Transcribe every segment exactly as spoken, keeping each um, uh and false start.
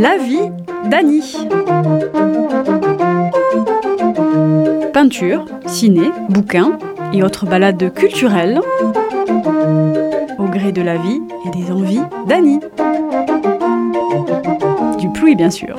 La vie d'Annie. Peinture, ciné, bouquins et autres balades culturelles au gré de la vie et des envies d'Annie. Du pluie, bien sûr.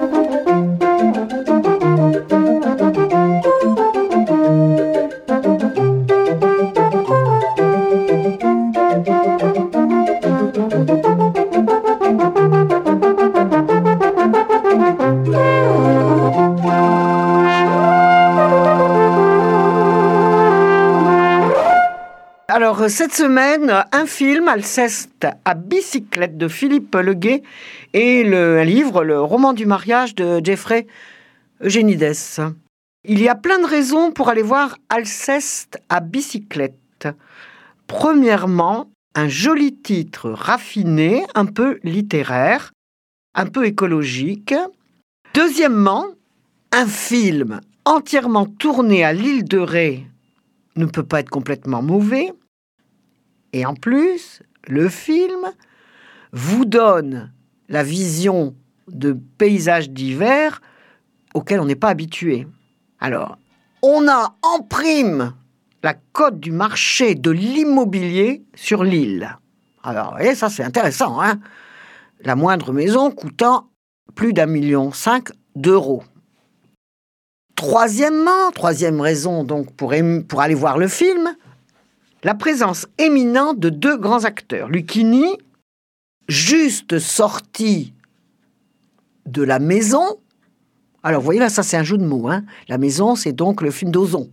Alors, cette semaine, un film, Alceste à bicyclette de Philippe Leguet et le, un livre, Le roman du mariage de Jeffrey Eugenides. Il y a plein de raisons pour aller voir Alceste à bicyclette. Premièrement, un joli titre raffiné, un peu littéraire, un peu écologique. Deuxièmement, un film entièrement tourné à l'île de Ré ne peut pas être complètement mauvais. Et en plus, le film vous donne la vision de paysages d'hiver auxquels on n'est pas habitué. Alors, on a en prime la cote du marché de l'immobilier sur l'île. Alors, vous voyez, ça c'est intéressant, hein ? La moindre maison coûtant plus d'un million cinq d'euros. Troisièmement, troisième raison donc pour, aim- pour aller voir le film, la présence éminente de deux grands acteurs. Lucchini, juste sorti de La Maison. Alors, vous voyez là, ça c'est un jeu de mots. Hein. La Maison, c'est donc le film d'Ozon.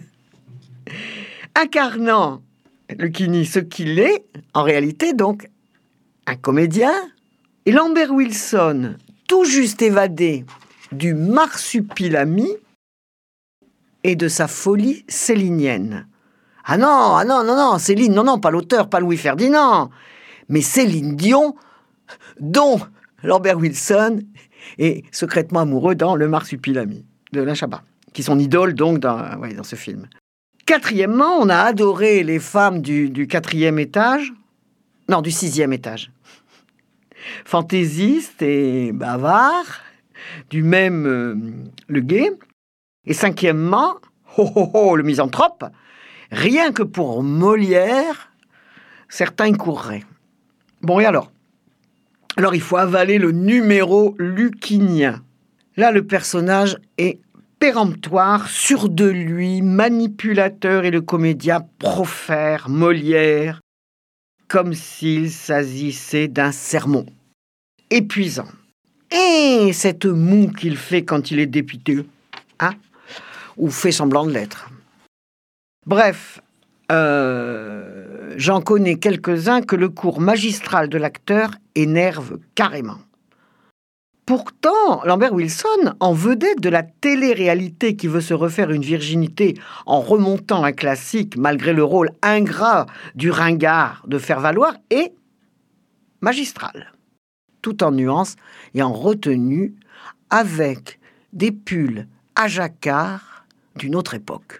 Incarnant Lucchini ce qu'il est, en réalité donc un comédien. Et Lambert Wilson, tout juste évadé du marsupilami et de sa folie célinienne. Ah non, ah non, non, non, Céline, non, non, pas l'auteur, pas Louis Ferdinand, mais Céline Dion, dont Lambert Wilson est secrètement amoureux dans Le Marsupilami de Alain Chabat, qui sont idoles donc dans, ouais, dans ce film. Quatrièmement, on a adoré les femmes du, du quatrième étage, non, du sixième étage, fantaisistes et bavards, du même euh, Leguet. Et cinquièmement, oh, oh, oh, le misanthrope, rien que pour Molière, certains y courraient. Bon, et alors Alors, il faut avaler le numéro luchinien. Là, le personnage est péremptoire, sûr de lui, manipulateur, et le comédien profère Molière, comme s'il s'agissait d'un sermon. Épuisant. Et cette moue qu'il fait quand il est député, hein, ou fait semblant de l'être. Bref, euh, j'en connais quelques-uns que le cours magistral de l'acteur énerve carrément. Pourtant, Lambert Wilson, en vedette de la télé-réalité qui veut se refaire une virginité en remontant un classique malgré le rôle ingrat du ringard de faire valoir, est magistral, tout en nuances et en retenue, avec des pulls à jacquard d'une autre époque.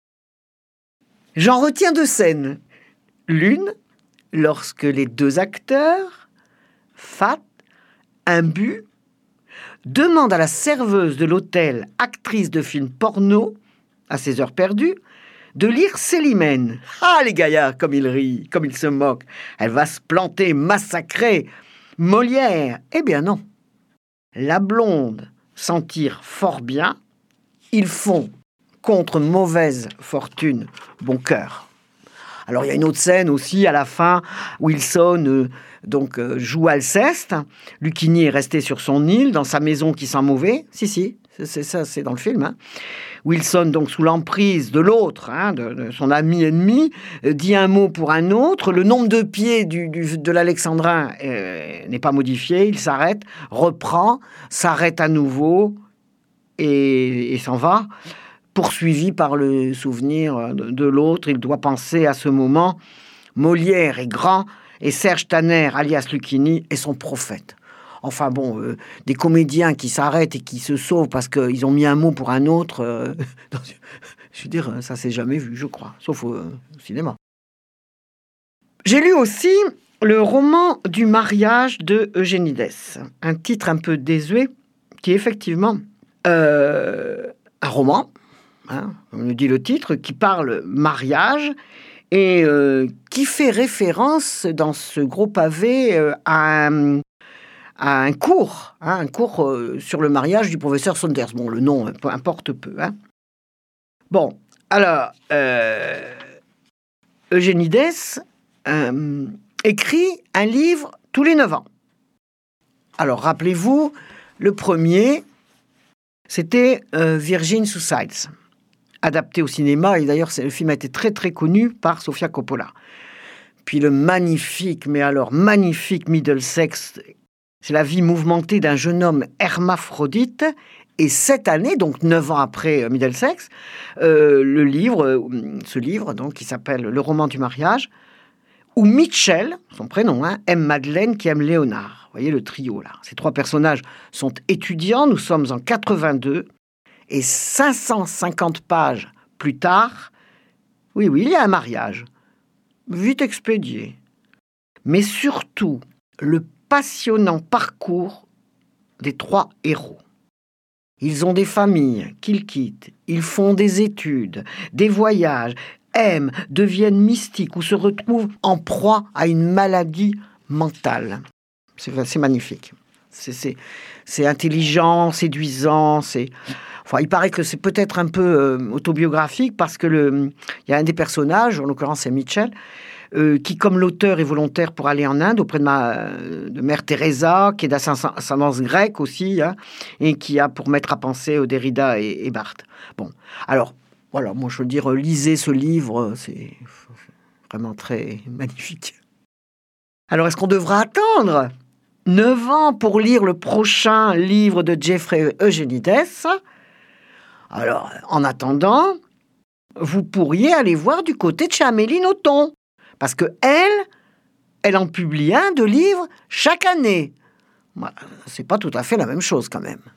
J'en retiens deux scènes. L'une, lorsque les deux acteurs, fat, imbus, demandent à la serveuse de l'hôtel, actrice de film porno, à ses heures perdues, de lire Célimène. Ah, les gaillards, comme ils rient, comme ils se moquent. Elle va se planter, massacrer. Molière, eh bien non. La blonde s'en tire fort bien. Ils font, contre mauvaise fortune, bon cœur. Alors, il y a une autre scène aussi, à la fin, Wilson euh, donc, euh, joue Alceste. Lucchini est resté sur son île, dans sa maison qui sent mauvais. Si, si, c'est, c'est ça, c'est dans le film. Hein. Wilson, donc, sous l'emprise de l'autre, hein, de, de son ami ennemi, euh, dit un mot pour un autre. Le nombre de pieds du, du, de l'Alexandrin euh, n'est pas modifié. Il s'arrête, reprend, s'arrête à nouveau et, et s'en va. Poursuivi par le souvenir de, de l'autre, il doit penser à ce moment. Molière est grand et Serge Tanner, alias Lucchini, est son prophète. Enfin bon, euh, des comédiens qui s'arrêtent et qui se sauvent parce qu'ils ont mis un mot pour un autre, euh, je veux dire, ça s'est jamais vu, je crois, sauf au, au cinéma. J'ai lu aussi le roman du mariage de Eugénides, un titre un peu désuet, qui est effectivement euh, un roman, hein, comme le dit le titre, qui parle mariage et euh, qui fait référence dans ce gros pavé euh, à, un, à un cours, hein, un cours euh, sur le mariage du professeur Saunders. Bon, le nom, peu importe peu. Hein. Bon, alors, euh, Eugénides euh, écrit un livre tous les neuf ans. Alors, rappelez-vous, le premier, c'était euh, Virgin Suicides, adapté au cinéma, et d'ailleurs, le film a été très très connu par Sofia Coppola. Puis le magnifique, mais alors magnifique Middlesex, c'est la vie mouvementée d'un jeune homme hermaphrodite. Et cette année, donc neuf ans après Middlesex, euh, le livre, euh, ce livre, donc, qui s'appelle Le roman du mariage, où Mitchell, son prénom, hein, aime Madeleine qui aime Léonard. Vous voyez le trio là. Ces trois personnages sont étudiants. Nous sommes en quatre-vingt-deux et cinq cent cinquante pages plus tard, oui, oui, il y a un mariage. Vite expédié. Mais surtout, le passionnant parcours des trois héros. Ils ont des familles qu'ils quittent, ils font des études, des voyages, aiment, deviennent mystiques ou se retrouvent en proie à une maladie mentale. C'est, c'est magnifique. C'est, c'est, c'est intelligent, séduisant. C'est... Enfin, il paraît que c'est peut-être un peu euh, autobiographique parce que le, il y a un des personnages, en l'occurrence c'est Mitchell, Euh, qui, comme l'auteur, est volontaire pour aller en Inde auprès de, ma, euh, de Mère Teresa, qui est d'ascendance grecque aussi, hein, et qui a pour maître à penser Derrida et, et Barthes. Bon, alors, voilà, moi je veux dire, lisez ce livre, c'est vraiment très magnifique. Alors, est-ce qu'on devra attendre neuf ans pour lire le prochain livre de Jeffrey Eugénides? Alors, en attendant, vous pourriez aller voir du côté de chez Amélie Nothomb. Parce que elle, elle en publie un de livres chaque année. C'est pas tout à fait la même chose quand même.